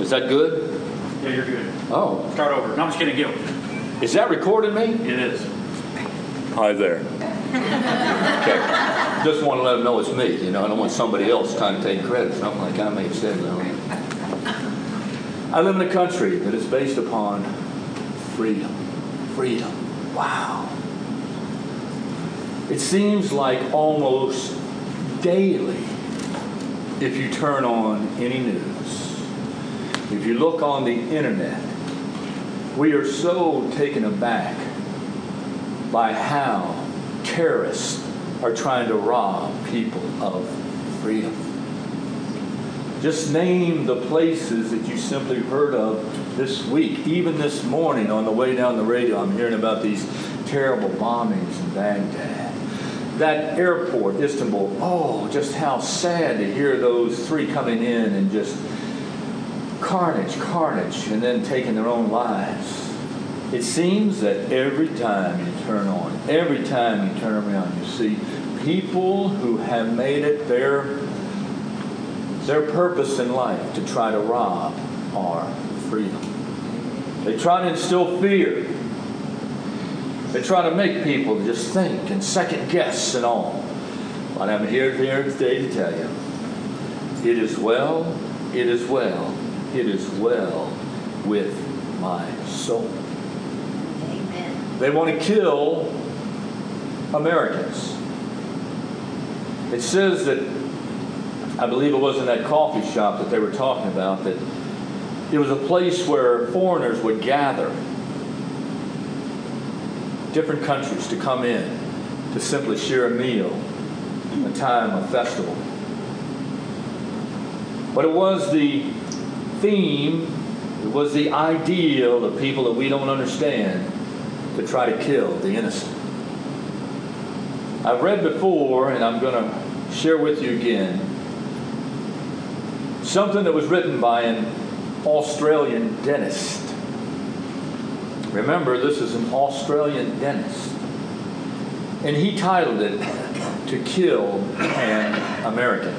Is that good? Yeah, you're good. Oh. Start over. No, I'm just kidding. Go. Is that recording me? It is. Hi there. Okay. Just want to let them know it's me. I don't want somebody else trying to take credit. Something like I may have said. I live in a country that is based upon freedom. Freedom. Wow. It seems like almost daily, if you turn on any news, if you look on the internet, we are so taken aback by how terrorists are trying to rob people of freedom. Just name the places that you simply heard of this week. Even this morning on the way down the radio, I'm hearing about these terrible bombings in Baghdad. That airport, Istanbul, oh, just how sad to hear those three coming in and just carnage, and then taking their own lives. It seems that every time you turn on, every time you turn around, you see people who have made it their purpose in life to try to rob our freedom. They try to instill fear. They try to make people just think and second guess and all. But I'm here today to tell you, it is well, it is well, it is well with my soul. Amen. They want to kill Americans. It says that, I believe it was in that coffee shop that they were talking about, that it was a place where foreigners would gather, different countries, to come in to simply share a meal, a time, a festival. But it was the theme, it was the ideal of people that we don't understand to try to kill the innocent. I've read before, and I'm going to share with you again, something that was written by an Australian dentist. Remember, this is an Australian dentist. And he titled it, "To Kill an American."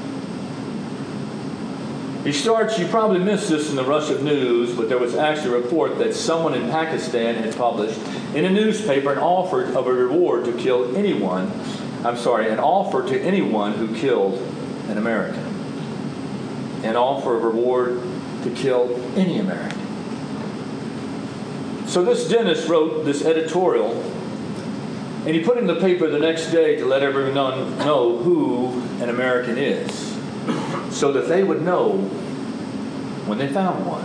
He starts, you probably missed this in the rush of news, but there was actually a report that someone in Pakistan had published in a newspaper an offer of a reward to kill anyone, an offer to anyone who killed an American. An offer of reward to kill any American. So this dentist wrote this editorial, and he put it in the paper the next day to let everyone know who an American is, so that they would know when they found one.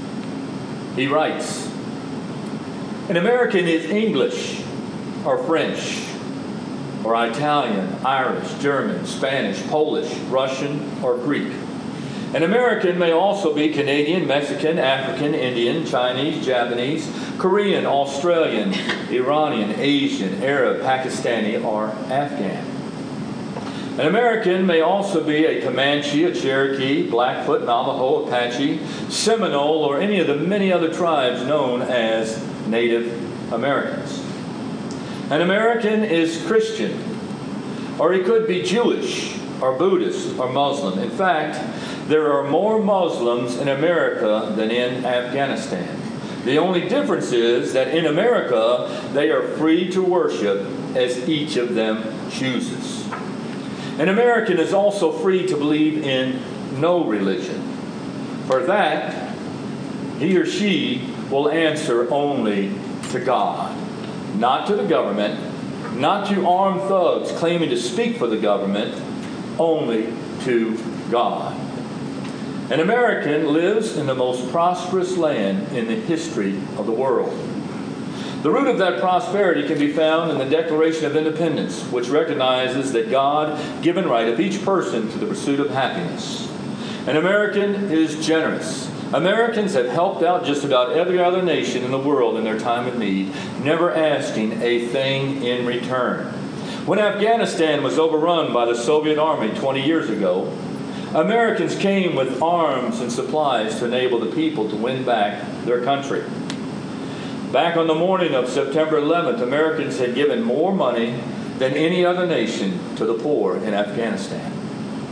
He writes, "An American is English or French or Italian, Irish, German, Spanish, Polish, Russian, or Greek. An American may also be Canadian, Mexican, African, Indian, Chinese, Japanese, Korean, Australian, Iranian, Asian, Arab, Pakistani, or Afghan. An American may also be a Comanche, a Cherokee, Blackfoot, Navajo, Apache, Seminole, or any of the many other tribes known as Native Americans. An American is Christian, or he could be Jewish, or Buddhist, or Muslim. In fact, there are more Muslims in America than in Afghanistan. The only difference is that in America, they are free to worship as each of them chooses. An American is also free to believe in no religion. For that, he or she will answer only to God, not to the government, not to armed thugs claiming to speak for the government, only to God. An American lives in the most prosperous land in the history of the world. The root of that prosperity can be found in the Declaration of Independence, which recognizes the God-given right of each person to the pursuit of happiness. An American is generous. Americans have helped out just about every other nation in the world in their time of need, never asking a thing in return. When Afghanistan was overrun by the Soviet Army 20 years ago, Americans came with arms and supplies to enable the people to win back their country. Back on the morning of September 11th, Americans had given more money than any other nation to the poor in Afghanistan.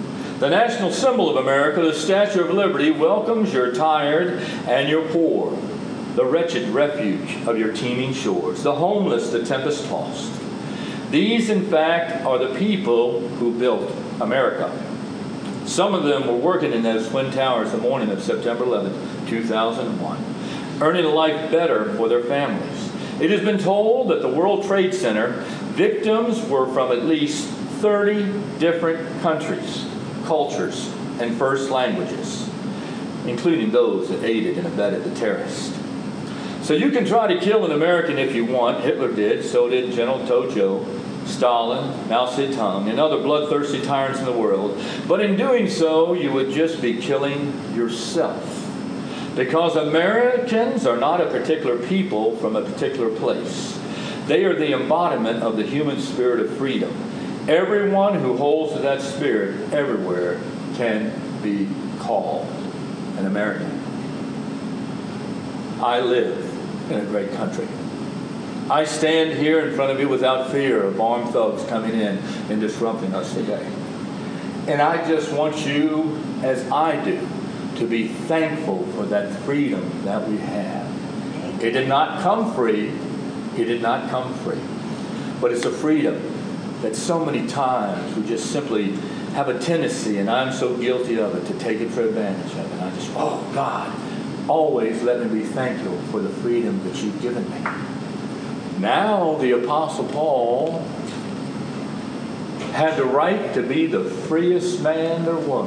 The national symbol of America, the Statue of Liberty, welcomes your tired and your poor, the wretched refuge of your teeming shores, the homeless, the tempest-tossed. These, in fact, are the people who built America. Some of them were working in those Twin Towers the morning of September 11, 2001, earning a life better for their families. It has been told that the World Trade Center victims were from at least 30 different countries, cultures, and first languages, including those that aided and abetted the terrorists. So you can try to kill an American if you want. Hitler did. So did General Tojo, Stalin, Mao Zedong, and other bloodthirsty tyrants in the world. But in doing so, you would just be killing yourself. Because Americans are not a particular people from a particular place. They are the embodiment of the human spirit of freedom. Everyone who holds to that spirit everywhere can be called an American. I live in a great country. I stand here in front of you without fear of armed thugs coming in and disrupting us today. And I just want you, as I do, to be thankful for that freedom that we have. It did not come free. It did not come free. But it's a freedom that so many times we just simply have a tendency, and I'm so guilty of it, to take it for advantage of it. And I just, oh God, always let me be thankful for the freedom that you've given me. Now the Apostle Paul had the right to be the freest man there was.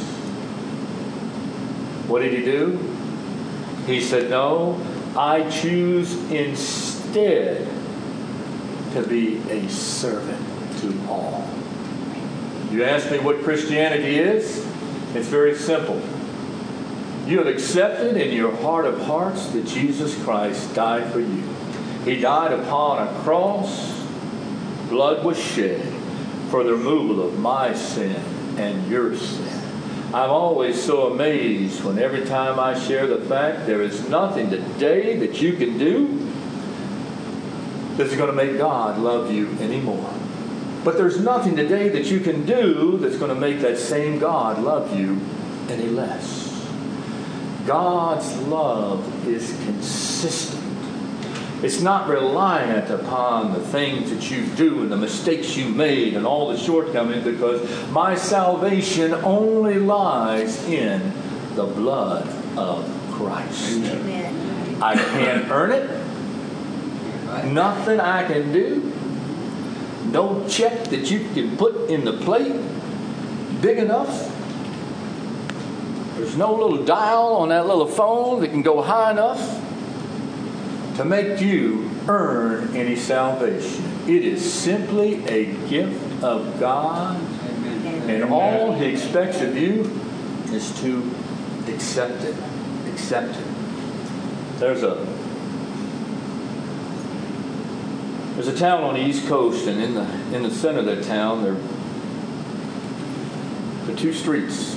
What did he do? He said, no, I choose instead to be a servant to all. You ask me what Christianity is? It's very simple. You have accepted in your heart of hearts that Jesus Christ died for you. He died upon a cross. Blood was shed for the removal of my sin and your sin. I'm always so amazed when every time I share the fact there is nothing today that you can do that's going to make God love you anymore. But there's nothing today that you can do that's going to make that same God love you any less. God's love is consistent. It's not reliant upon the things that you do and the mistakes you made and all the shortcomings, because my salvation only lies in the blood of Christ. Amen. I can't earn it. Nothing I can do. No check that you can put in the plate big enough. There's no little dial on that little phone that can go high enough to make you earn any salvation. It is simply a gift of God, and all He expects of you is to accept it. Accept it. There's a town on the East Coast, and in the center of that town, there are two streets.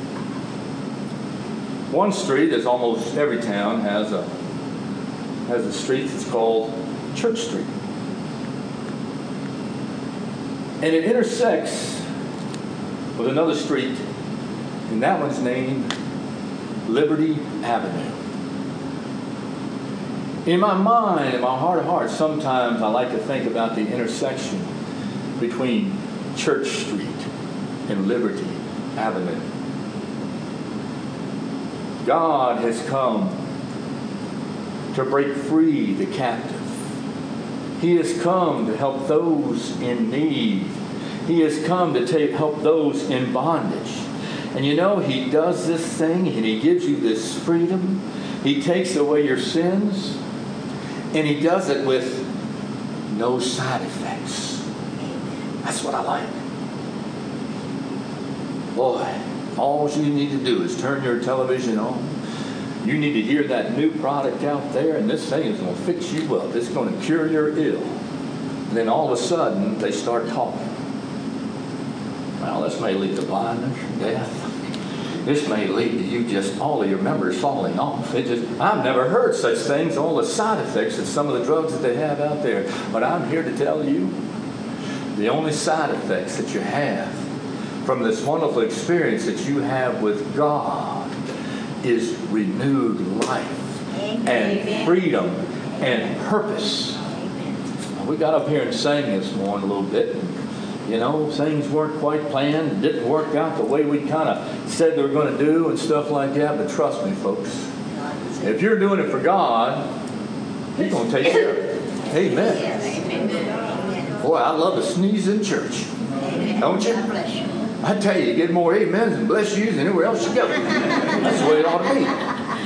One street, as almost every town has a street that's called Church Street. And it intersects with another street, and that one's named Liberty Avenue. In my mind, in my heart of hearts, sometimes I like to think about the intersection between Church Street and Liberty Avenue. God has come to break free the captive. He has come to help those in need. He has come to help those in bondage. And you know, He does this thing and He gives you this freedom. He takes away your sins, and He does it with no side effects. That's what I like. Boy, all you need to do is turn your television on. You need to hear that new product out there, and this thing is going to fix you up. It's going to cure your ill. And then all of a sudden, they start talking. Well, this may lead to blindness, death. This may lead to you just all of your members falling off. I've never heard such things, all the side effects of some of the drugs that they have out there. But I'm here to tell you, the only side effects that you have from this wonderful experience that you have with God is renewed life and freedom and purpose. We got up here and sang this morning a little bit. You know, things weren't quite planned, didn't work out the way we kind of said they were going to do and stuff like that. But trust me, folks, if you're doing it for God, He's going to take care of it. Amen. Boy, I love to sneeze in church. Don't you? I tell you, you get more amens and bless yous than anywhere else you go. That's the way it ought to be.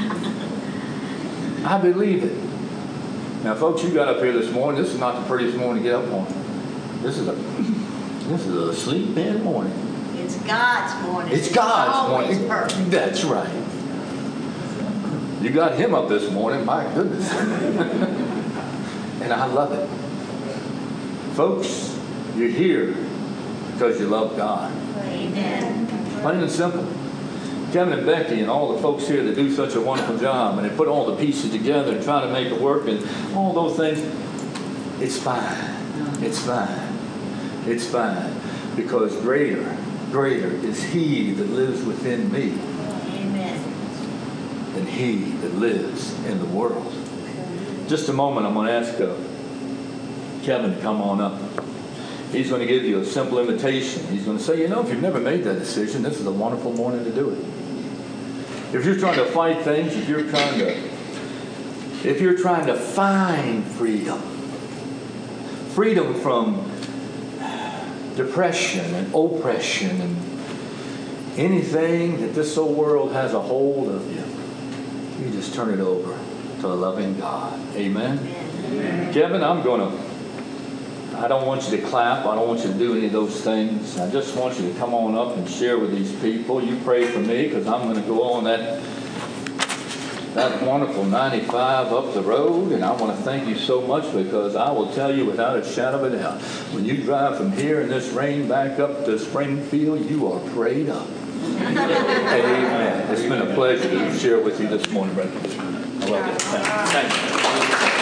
I believe it. Now, folks, you got up here this morning. This is not the prettiest morning to get up on. This is a sleep-in morning. It's God's morning. It's God's always morning. Perfect. That's right. You got Him up this morning. My goodness. And I love it. Folks, you're here because you love God. Amen. Plain and simple. Kevin and Becky and all the folks here that do such a wonderful job, and they put all the pieces together and try to make it work and all those things. It's fine. It's fine. It's fine. Because greater is He that lives within me Amen. than he that lives in the world. Just a moment, I'm going to ask Kevin to come on up. He's going to give you a simple invitation. He's going to say, you know, if you've never made that decision, this is a wonderful morning to do it. If you're trying to fight things, if you're trying to find freedom from depression and oppression and anything that this old world has a hold of you, you just turn it over to a loving God. Amen? Amen. Kevin, I don't want you to clap. I don't want you to do any of those things. I just want you to come on up and share with these people. You pray for me because I'm going to go on that wonderful 95 up the road, and I want to thank you so much because I will tell you without a shadow of a doubt, when you drive from here in this rain back up to Springfield, you are prayed up. Amen. It's been a pleasure to share with you this morning, brother. I love you. Thank you.